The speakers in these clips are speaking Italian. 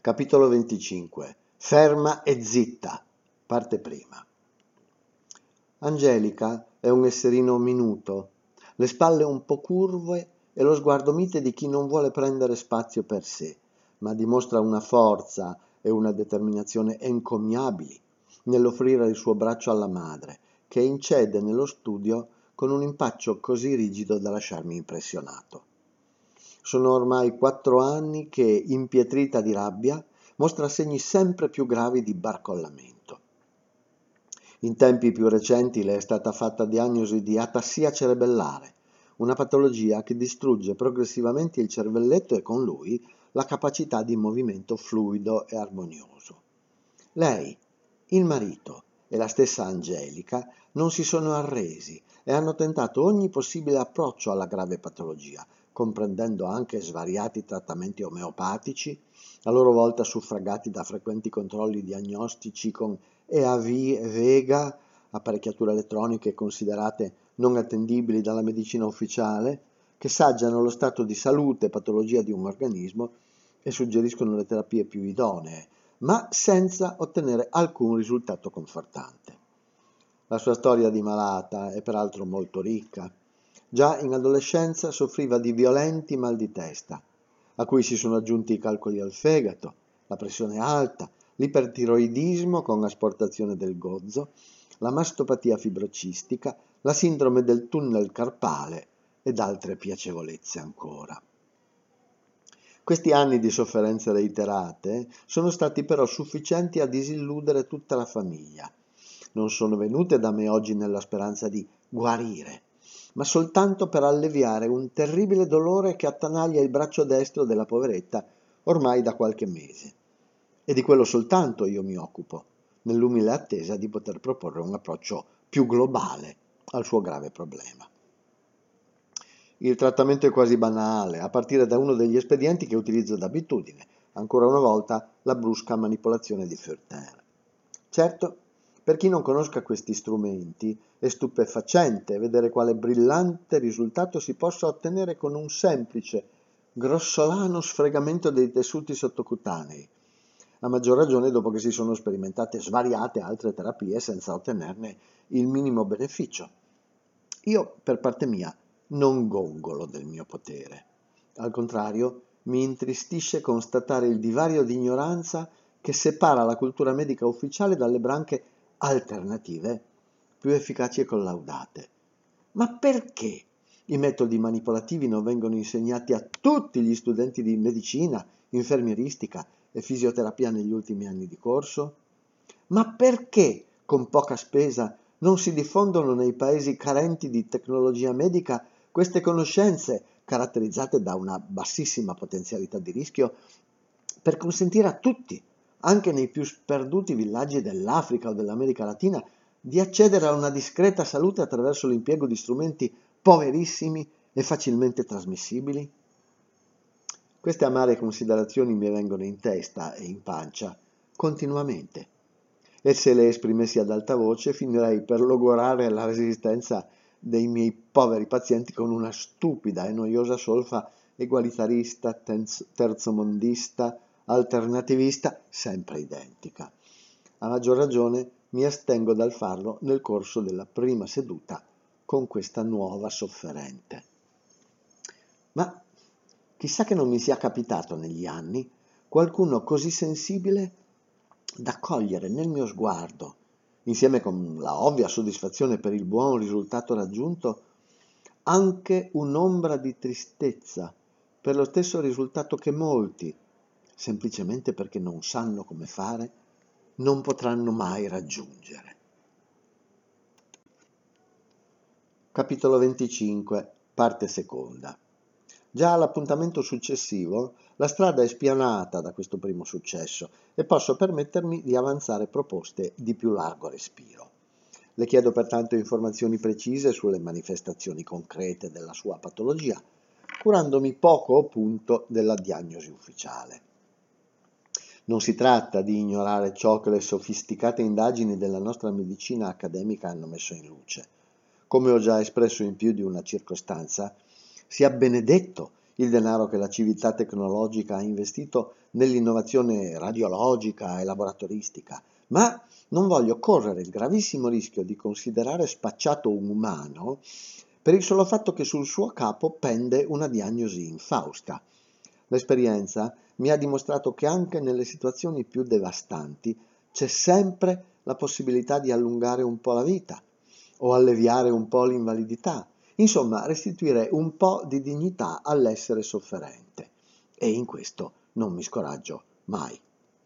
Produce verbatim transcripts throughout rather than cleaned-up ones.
Capitolo venticinque. Ferma e zitta. Parte prima. Angelica è un esserino minuto, le spalle un po' curve e lo sguardo mite di chi non vuole prendere spazio per sé, ma dimostra una forza e una determinazione encomiabili nell'offrire il suo braccio alla madre, che incede nello studio con un impaccio così rigido da lasciarmi impressionato. Sono ormai quattro anni che, impietrita di rabbia, mostra segni sempre più gravi di barcollamento. In tempi più recenti le è stata fatta diagnosi di atassia cerebellare, una patologia che distrugge progressivamente il cervelletto e con lui la capacità di movimento fluido e armonioso. Lei, il marito e la stessa Angelica non si sono arresi e hanno tentato ogni possibile approccio alla grave patologia, comprendendo anche svariati trattamenti omeopatici, a loro volta suffragati da frequenti controlli diagnostici con E A V e Vega, apparecchiature elettroniche considerate non attendibili dalla medicina ufficiale, che saggiano lo stato di salute e patologia di un organismo e suggeriscono le terapie più idonee, ma senza ottenere alcun risultato confortante. La sua storia di malata è peraltro molto ricca. Già in adolescenza soffriva di violenti mal di testa, a cui si sono aggiunti i calcoli al fegato, la pressione alta, l'ipertiroidismo con asportazione del gozzo, la mastopatia fibrocistica, la sindrome del tunnel carpale ed altre piacevolezze ancora. Questi anni di sofferenze reiterate sono stati però sufficienti a disilludere tutta la famiglia. Non sono venute da me oggi nella speranza di guarire, ma soltanto per alleviare un terribile dolore che attanaglia il braccio destro della poveretta ormai da qualche mese. E di quello soltanto io mi occupo, nell'umile attesa di poter proporre un approccio più globale al suo grave problema. Il trattamento è quasi banale, a partire da uno degli espedienti che utilizzo d'abitudine, ancora una volta la brusca manipolazione di Furter. Certo, per chi non conosca questi strumenti, è stupefacente vedere quale brillante risultato si possa ottenere con un semplice, grossolano sfregamento dei tessuti sottocutanei, a maggior ragione dopo che si sono sperimentate svariate altre terapie senza ottenerne il minimo beneficio. Io, per parte mia, non gongolo del mio potere. Al contrario, mi intristisce constatare il divario di ignoranza che separa la cultura medica ufficiale dalle branche alternative più efficaci e collaudate. Ma perché i metodi manipolativi non vengono insegnati a tutti gli studenti di medicina, infermieristica e fisioterapia negli ultimi anni di corso? Ma perché con poca spesa non si diffondono nei paesi carenti di tecnologia medica queste conoscenze, caratterizzate da una bassissima potenzialità di rischio, per consentire a tutti, anche nei più sperduti villaggi dell'Africa o dell'America Latina, di accedere a una discreta salute attraverso l'impiego di strumenti poverissimi e facilmente trasmissibili? Queste amare considerazioni mi vengono in testa e in pancia continuamente, e se le esprimessi ad alta voce finirei per logorare la resistenza dei miei poveri pazienti con una stupida e noiosa solfa egualitarista, terzomondista, alternativista, sempre identica. A maggior ragione mi astengo dal farlo nel corso della prima seduta con questa nuova sofferente. Ma chissà che non mi sia capitato negli anni qualcuno così sensibile da cogliere nel mio sguardo, insieme con la ovvia soddisfazione per il buon risultato raggiunto, anche un'ombra di tristezza per lo stesso risultato che molti, semplicemente perché non sanno come fare, non potranno mai raggiungere. Capitolo venticinque, parte seconda. Già all'appuntamento successivo la strada è spianata da questo primo successo e posso permettermi di avanzare proposte di più largo respiro. Le chiedo pertanto informazioni precise sulle manifestazioni concrete della sua patologia, curandomi poco o punto della diagnosi ufficiale. Non si tratta di ignorare ciò che le sofisticate indagini della nostra medicina accademica hanno messo in luce. Come ho già espresso in più di una circostanza, sia benedetto il denaro che la civiltà tecnologica ha investito nell'innovazione radiologica e laboratoristica, ma non voglio correre il gravissimo rischio di considerare spacciato un umano per il solo fatto che sul suo capo pende una diagnosi infausta. L'esperienza mi ha dimostrato che anche nelle situazioni più devastanti c'è sempre la possibilità di allungare un po' la vita o alleviare un po' l'invalidità, insomma restituire un po' di dignità all'essere sofferente. E in questo non mi scoraggio mai.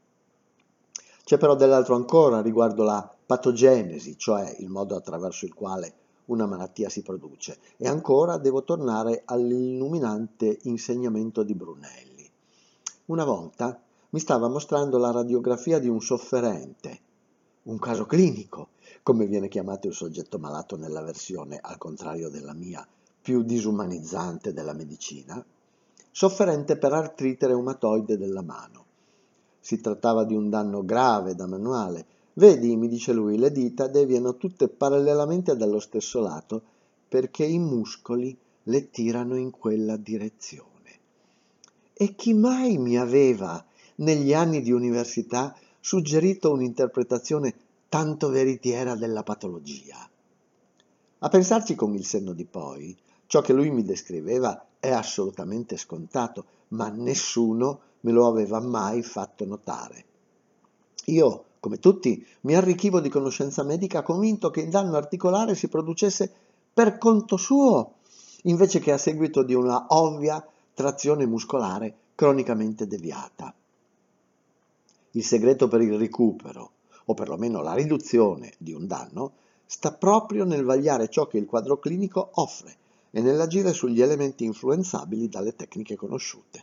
C'è però dell'altro ancora riguardo la patogenesi, cioè il modo attraverso il quale una malattia si produce. E ancora devo tornare all'illuminante insegnamento di Brunelli. Una volta mi stava mostrando la radiografia di un sofferente, un caso clinico, come viene chiamato il soggetto malato nella versione, al contrario della mia, più disumanizzante della medicina, sofferente per artrite reumatoide della mano. Si trattava di un danno grave da manuale. Vedi, mi dice lui, le dita deviano tutte parallelamente dallo stesso lato perché i muscoli le tirano in quella direzione. E chi mai mi aveva, negli anni di università, suggerito un'interpretazione tanto veritiera della patologia? A pensarci con il senno di poi, ciò che lui mi descriveva è assolutamente scontato, ma nessuno me lo aveva mai fatto notare. Io, come tutti, mi arricchivo di conoscenza medica convinto che il danno articolare si producesse per conto suo, invece che a seguito di una ovvia trazione muscolare cronicamente deviata. Il segreto per il recupero, o perlomeno la riduzione di un danno, sta proprio nel vagliare ciò che il quadro clinico offre e nell'agire sugli elementi influenzabili dalle tecniche conosciute.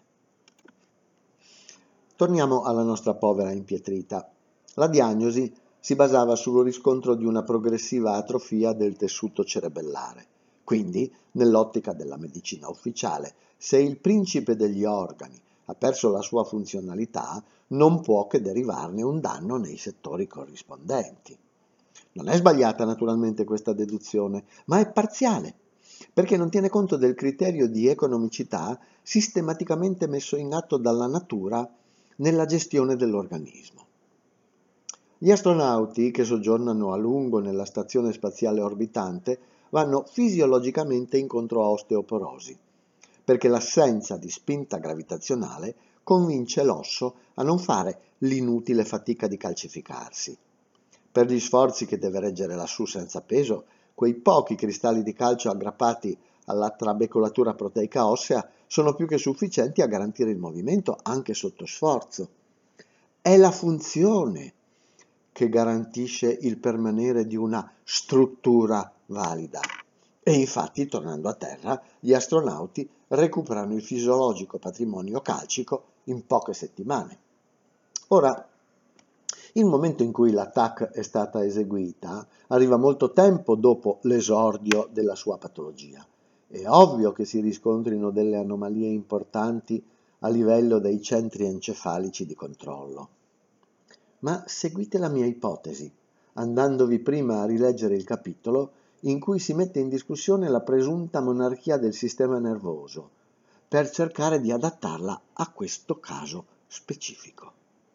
Torniamo alla nostra povera impietrita. La diagnosi si basava sul riscontro di una progressiva atrofia del tessuto cerebellare. Quindi, nell'ottica della medicina ufficiale, se il principe degli organi ha perso la sua funzionalità, non può che derivarne un danno nei settori corrispondenti. Non è sbagliata naturalmente questa deduzione, ma è parziale, perché non tiene conto del criterio di economicità sistematicamente messo in atto dalla natura nella gestione dell'organismo. Gli astronauti che soggiornano a lungo nella stazione spaziale orbitante vanno fisiologicamente incontro a osteoporosi, perché l'assenza di spinta gravitazionale convince l'osso a non fare l'inutile fatica di calcificarsi. Per gli sforzi che deve reggere lassù senza peso, quei pochi cristalli di calcio aggrappati alla trabecolatura proteica ossea sono più che sufficienti a garantire il movimento anche sotto sforzo. È la funzione che garantisce il permanere di una struttura valida. E infatti, tornando a terra, gli astronauti recuperano il fisiologico patrimonio calcico in poche settimane. Ora, il momento in cui la T A C è stata eseguita arriva molto tempo dopo l'esordio della sua patologia. È ovvio che si riscontrino delle anomalie importanti a livello dei centri encefalici di controllo. Ma seguite la mia ipotesi, andandovi prima a rileggere il capitolo in cui si mette in discussione la presunta monarchia del sistema nervoso, per cercare di adattarla a questo caso specifico.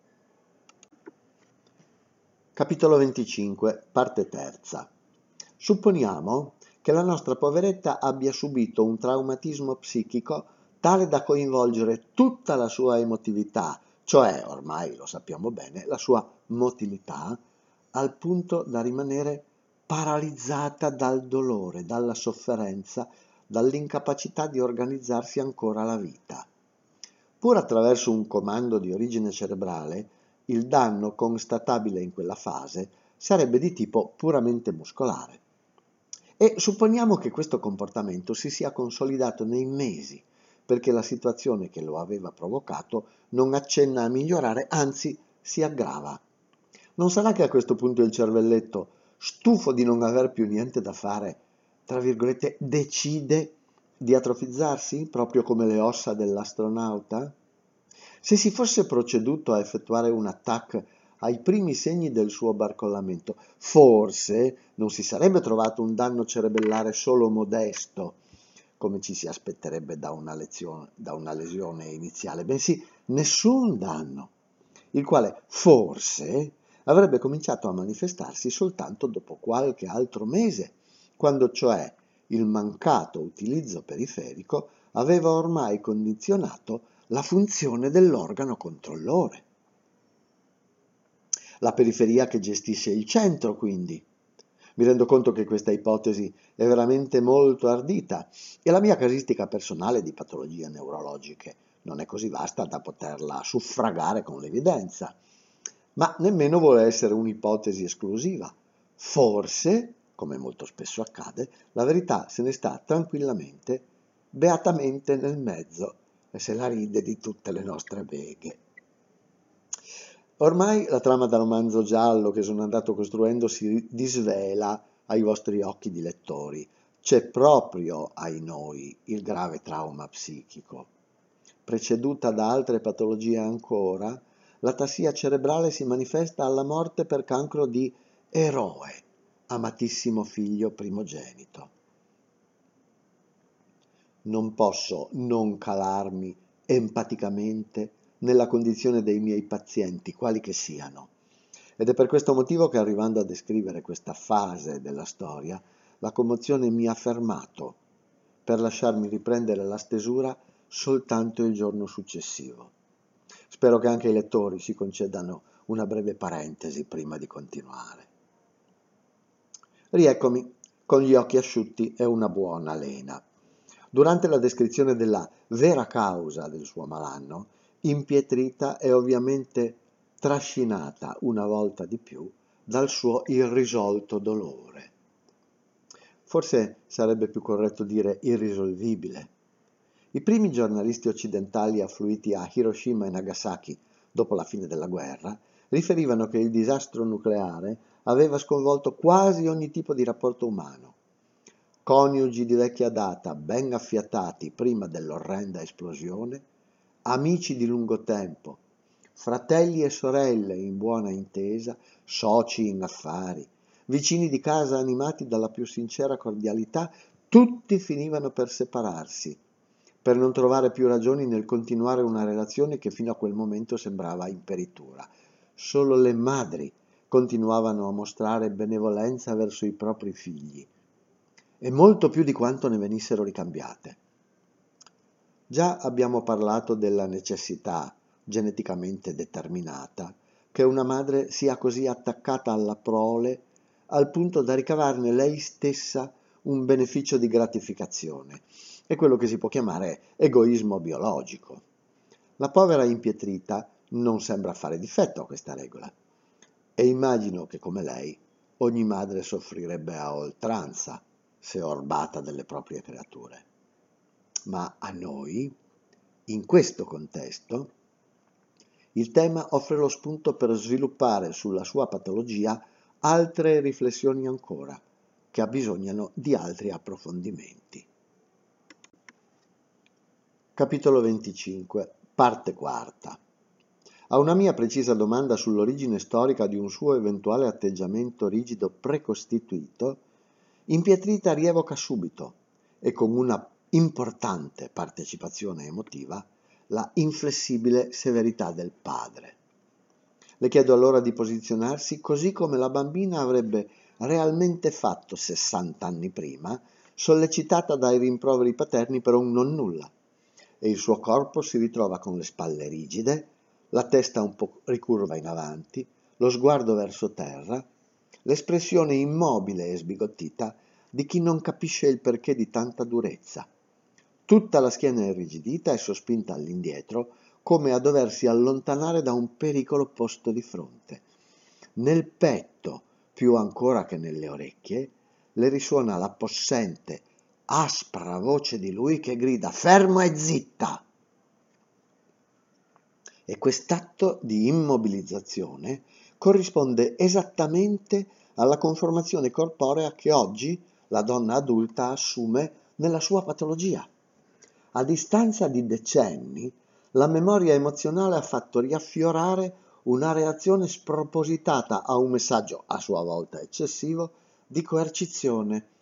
Capitolo venticinque, parte terza. Supponiamo che la nostra poveretta abbia subito un traumatismo psichico tale da coinvolgere tutta la sua emotività, cioè, ormai lo sappiamo bene, la sua motilità, al punto da rimanere paralizzata dal dolore, dalla sofferenza, dall'incapacità di organizzarsi ancora la vita. Pur attraverso un comando di origine cerebrale, il danno constatabile in quella fase sarebbe di tipo puramente muscolare. E supponiamo che questo comportamento si sia consolidato nei mesi, perché la situazione che lo aveva provocato non accenna a migliorare, anzi si aggrava. Non sarà che a questo punto il cervelletto, stufo di non aver più niente da fare, tra virgolette, decide di atrofizzarsi, proprio come le ossa dell'astronauta? Se si fosse proceduto a effettuare un attacco ai primi segni del suo barcollamento, forse non si sarebbe trovato un danno cerebellare solo modesto, come ci si aspetterebbe da una, lezione, da una lesione iniziale, bensì nessun danno, il quale forse avrebbe cominciato a manifestarsi soltanto dopo qualche altro mese, quando cioè il mancato utilizzo periferico aveva ormai condizionato la funzione dell'organo controllore. La periferia che gestisce il centro, quindi. Mi rendo conto che questa ipotesi è veramente molto ardita e la mia casistica personale di patologie neurologiche non è così vasta da poterla suffragare con l'evidenza, ma nemmeno vuole essere un'ipotesi esclusiva. Forse, come molto spesso accade, la verità se ne sta tranquillamente, beatamente nel mezzo e se la ride di tutte le nostre beghe. Ormai la trama da romanzo giallo che sono andato costruendo si disvela ai vostri occhi di lettori. C'è proprio, ai noi, il grave trauma psichico. Preceduta da altre patologie ancora, l'atassia cerebrale si manifesta alla morte per cancro di eroe, amatissimo figlio primogenito. Non posso non calarmi empaticamente nella condizione dei miei pazienti, quali che siano. Ed è per questo motivo che, arrivando a descrivere questa fase della storia, la commozione mi ha fermato per lasciarmi riprendere la stesura soltanto il giorno successivo. Spero che anche i lettori si concedano una breve parentesi prima di continuare. Rieccomi, con gli occhi asciutti e una buona lena. Durante la descrizione della vera causa del suo malanno, impietrita è ovviamente trascinata una volta di più dal suo irrisolto dolore. Forse sarebbe più corretto dire irrisolvibile. I primi giornalisti occidentali affluiti a Hiroshima e Nagasaki dopo la fine della guerra riferivano che il disastro nucleare aveva sconvolto quasi ogni tipo di rapporto umano. Coniugi di vecchia data, ben affiatati prima dell'orrenda esplosione, amici di lungo tempo, fratelli e sorelle in buona intesa, soci in affari, vicini di casa animati dalla più sincera cordialità, tutti finivano per separarsi, per non trovare più ragioni nel continuare una relazione che fino a quel momento sembrava in peritura. Solo le madri continuavano a mostrare benevolenza verso i propri figli, e molto più di quanto ne venissero ricambiate. Già abbiamo parlato della necessità geneticamente determinata che una madre sia così attaccata alla prole al punto da ricavarne lei stessa un beneficio di gratificazione. È quello che si può chiamare egoismo biologico. La povera impietrita non sembra fare difetto a questa regola e immagino che, come lei, ogni madre soffrirebbe a oltranza se orbata delle proprie creature. Ma a noi, in questo contesto, il tema offre lo spunto per sviluppare sulla sua patologia altre riflessioni ancora, che abbisognano di altri approfondimenti. Capitolo venticinque, parte quarta. A una mia precisa domanda sull'origine storica di un suo eventuale atteggiamento rigido precostituito, Impietrita rievoca subito, e con una importante partecipazione emotiva, la inflessibile severità del padre. Le chiedo allora di posizionarsi così come la bambina avrebbe realmente fatto sessant'anni prima, sollecitata dai rimproveri paterni per un nonnulla, e il suo corpo si ritrova con le spalle rigide, la testa un po' ricurva in avanti, lo sguardo verso terra, l'espressione immobile e sbigottita di chi non capisce il perché di tanta durezza. Tutta la schiena irrigidita e sospinta all'indietro, come a doversi allontanare da un pericolo posto di fronte. Nel petto, più ancora che nelle orecchie, le risuona la possente, aspra voce di lui che grida «Ferma e zitta!». E quest'atto di immobilizzazione corrisponde esattamente alla conformazione corporea che oggi la donna adulta assume nella sua patologia. A distanza di decenni, la memoria emozionale ha fatto riaffiorare una reazione spropositata a un messaggio, a sua volta eccessivo, di coercizione,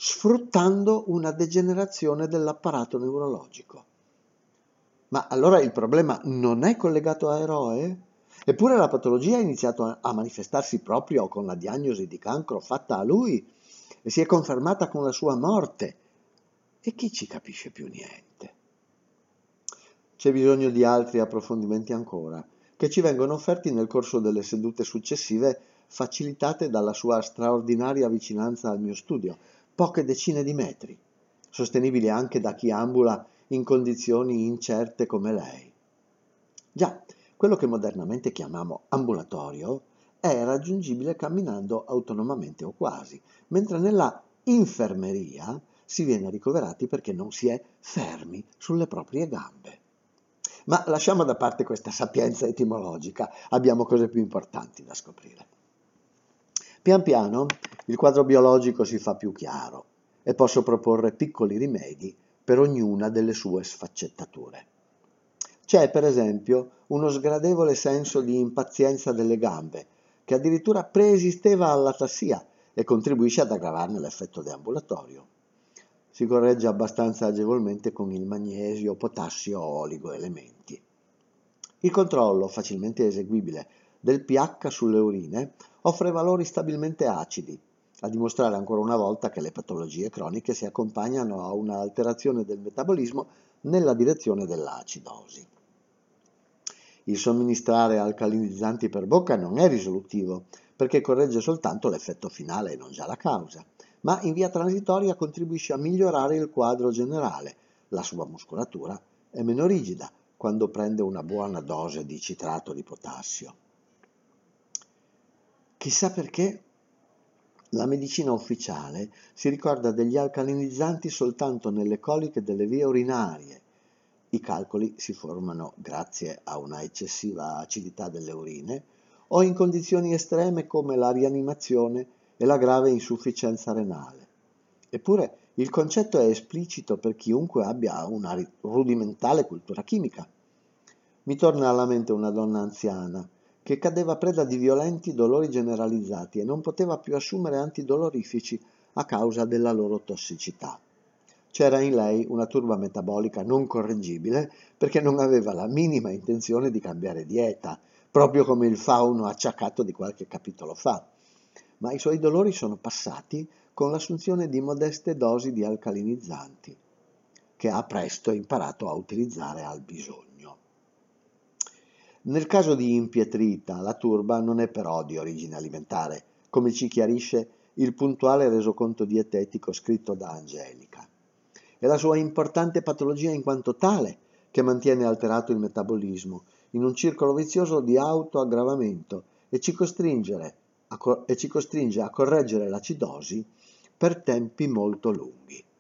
sfruttando una degenerazione dell'apparato neurologico. Ma allora il problema non è collegato a Eroe? Eppure la patologia ha iniziato a manifestarsi proprio con la diagnosi di cancro fatta a lui e si è confermata con la sua morte. E chi ci capisce più niente? C'è bisogno di altri approfondimenti ancora, che ci vengono offerti nel corso delle sedute successive, facilitate dalla sua straordinaria vicinanza al mio studio, poche decine di metri, sostenibili anche da chi ambula in condizioni incerte come lei. Già, quello che modernamente chiamiamo ambulatorio è raggiungibile camminando autonomamente o quasi, mentre nella infermeria si viene ricoverati perché non si è fermi sulle proprie gambe. Ma lasciamo da parte questa sapienza etimologica, abbiamo cose più importanti da scoprire. Pian piano il quadro biologico si fa più chiaro e posso proporre piccoli rimedi per ognuna delle sue sfaccettature. C'è, per esempio, uno sgradevole senso di impazienza delle gambe, che addirittura preesisteva all'atassia e contribuisce ad aggravarne l'effetto deambulatorio. Si corregge abbastanza agevolmente con il magnesio, potassio o oligoelementi. Il controllo, facilmente eseguibile, del pH sulle urine offre valori stabilmente acidi, a dimostrare ancora una volta che le patologie croniche si accompagnano a una alterazione del metabolismo nella direzione dell'acidosi. Il somministrare alcalinizzanti per bocca non è risolutivo, perché corregge soltanto l'effetto finale e non già la causa, ma in via transitoria contribuisce a migliorare il quadro generale. La sua muscolatura è meno rigida quando prende una buona dose di citrato di potassio. Chissà perché la medicina ufficiale si ricorda degli alcalinizzanti soltanto nelle coliche delle vie urinarie. I calcoli si formano grazie a una eccessiva acidità delle urine o in condizioni estreme come la rianimazione e la grave insufficienza renale. Eppure il concetto è esplicito per chiunque abbia una rudimentale cultura chimica. Mi torna alla mente una donna anziana che cadeva preda di violenti dolori generalizzati e non poteva più assumere antidolorifici a causa della loro tossicità. C'era in lei una turba metabolica non correggibile perché non aveva la minima intenzione di cambiare dieta, proprio come il fauno acciaccato di qualche capitolo fa. Ma i suoi dolori sono passati con l'assunzione di modeste dosi di alcalinizzanti, che ha presto imparato a utilizzare al bisogno. Nel caso di impietrita, la turba non è però di origine alimentare, come ci chiarisce il puntuale resoconto dietetico scritto da Angelica. È la sua importante patologia in quanto tale che mantiene alterato il metabolismo in un circolo vizioso di autoaggravamento e ci, a, e ci costringe a correggere l'acidosi per tempi molto lunghi.